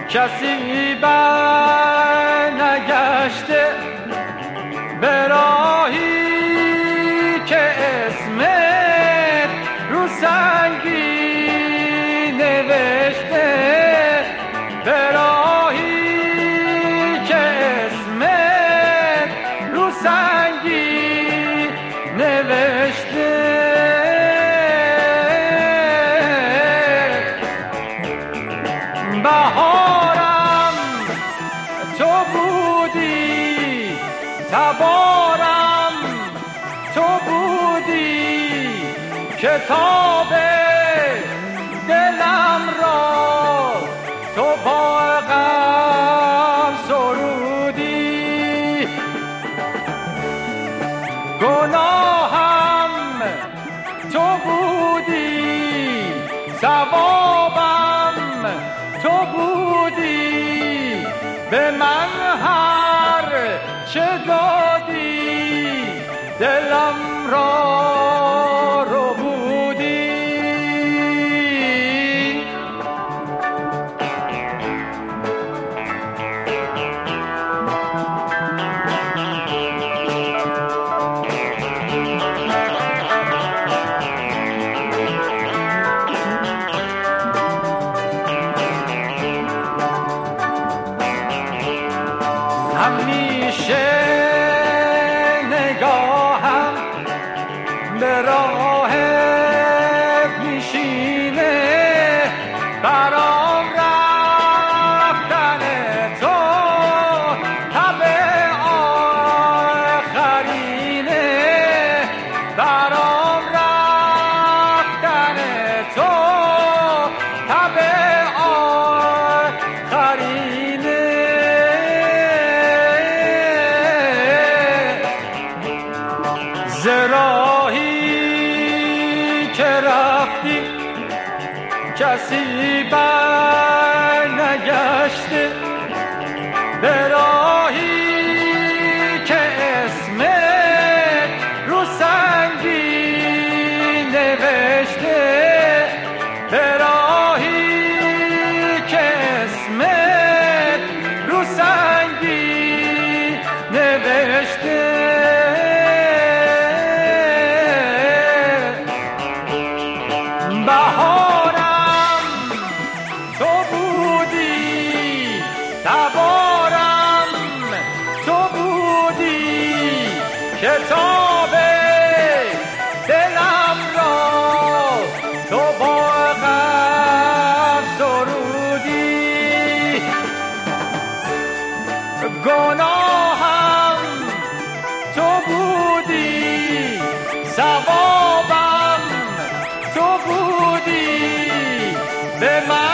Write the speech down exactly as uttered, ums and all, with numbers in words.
کسی بر نگشته به راهی که اسمت رو سنگی نوشته، به راهی که اسمت رو سنگی نوشته. بهارم تو بودی، تبارم تو بودی، کتاب دلم را تو با غم سرودی. گناهم تو بودی، ثوابم تو بودی، به من هر چه دادی دلم را رو بودی. همیشه نگاهم به راهت میشینه، برام رفتن تو تب آخرینه، برام رفتن تو تب آخرینه. زراهی که رفتی کسی بر نگشته، به راهی که اسمت رو سنگی نوشته، به راهی که اسمت رو سنگی نوشته. بهارم تو بودی، تبارم تو بودی، کتاب دلم را تو با غم سرودی. گناهم تو بودی، ثوابم تو بودی، به من